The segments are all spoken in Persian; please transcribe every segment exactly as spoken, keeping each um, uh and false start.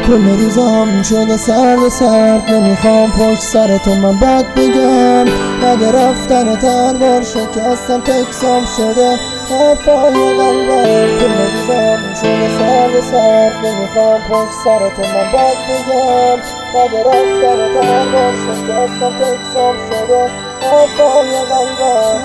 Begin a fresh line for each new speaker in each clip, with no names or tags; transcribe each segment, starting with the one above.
کل روزام شده سرد سرد، نمیخوام پشت سرتون من بد بگم. اگه رفتن تربار شکستم تکسام شده حرفای قلبم. کل روزام شده سرد سرد، نمیخوام پشت سرتون من بد بگم. اگه رفتن تربار شکستم تکسام شده حرفای قلبم.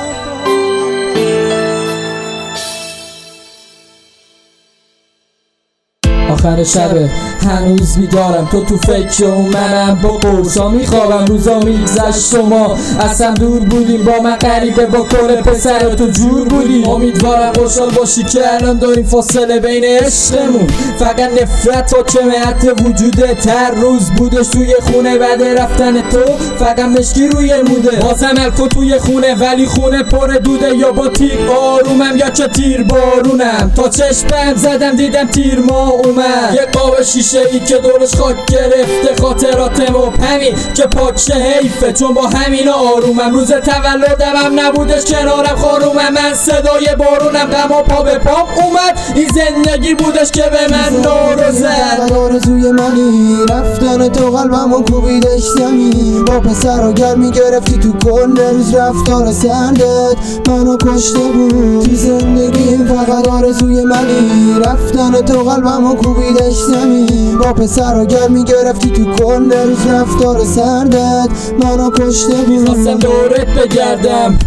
آخر شبه هنوز بیدارم، تو تو فکر اون منم با قرصا میخوابم. روزا میگذشت شما اصلا دور بودیم، با من غریبه با کل پسر تو جور بودیم. امیدوارم خوشحال باشی که الان داریم فاصله بین عشقمون، فقط نفرت حاکمه حتی وجوده. تر روز بودش توی خونه بعد رفتن تو، فقط مشکی روی موده. بازم الکو توی خونه ولی خونه پر دوده، یا با تیر آرومم یا که تیر بارونم. تا چشمم زدم دیدم تیر ما اومد، یه قاب شیشه ای که دورش خاک گرفته خاطراتم و همین که پاکشه حیفه، چون با همینا آرومم. روز تولدم هم نبودش کنارم خارومم، من صدای بارونم غم و پا به پام اومد. این زندگی بودش که به من نارو زد.
آرزوی منی رفتن تو قلبمو کوبیدش زمین، با پسر و گرمی گرفتی تو کل روز. رفتار سردت منو کشته بود تو زندگی، فقط آرزوی منی رفتن تو قلبمو کوبیدش زمین، با پسر و گرمی گرفتی تو کل روز. رفتار سردت منو کشته بود.
میخواستم دورت بگردم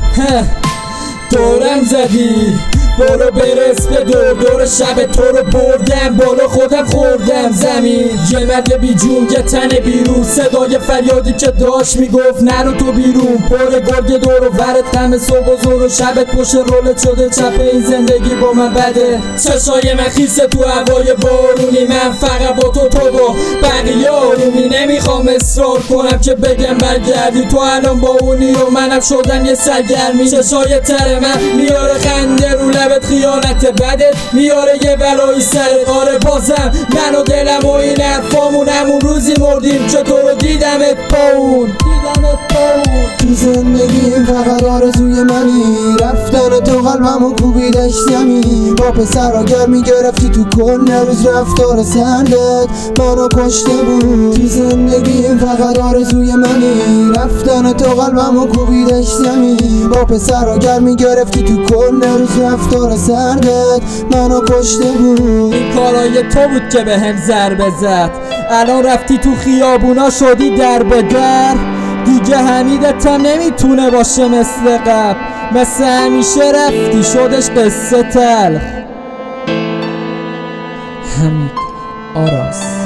دورم زدی، برو برس به دور دور شب تو رو بردم بالا خودم خوردم زمین. یه مرد بی جون یه تن بیرون، صدای فریادی که داشت میگفت نرو تو بیرون. پر گرگ دور و ورت غم صبح و زور و شبت پشت رولت شده چپ. این زندگی با من بده، چشای من خیسه تو هوای بارونی. من فقط با تو تو با بقیه آرومی، نمیخوام اصرار کنم که بگم برگردی. تو الان با اونی و منم شدم یه سرگرمی. چشای تر من میاره خنده رو لبت، خیانت بدت میاره یه بلایی سرت. آره بازم من و دلم و این حرفامون همون روزی مردیم که تو رو دیدمت پاون
تو زندگی فقط آرزوی منی رفتن تو قلبمو کوبیدش زمین، با پسر و گرمی گرفتی تو کل روز. رفتار سردت منو کشته بود تو زندگی، فقط آرزوی منی رفتن تو قلبمو کوبیدش زمین، با پسر و گرمی گرفتی تو کل روز. رفتار سردت منو کشته بود.
این کارای تو بود که به هم ضربه زد، الان رفتی تو خیابونا شدی دربگر. دیگه حمیدتم نمیتونه باشه مثل قبل، مثل همیشه رفتی شدش قصه تلخ. حمید آراس.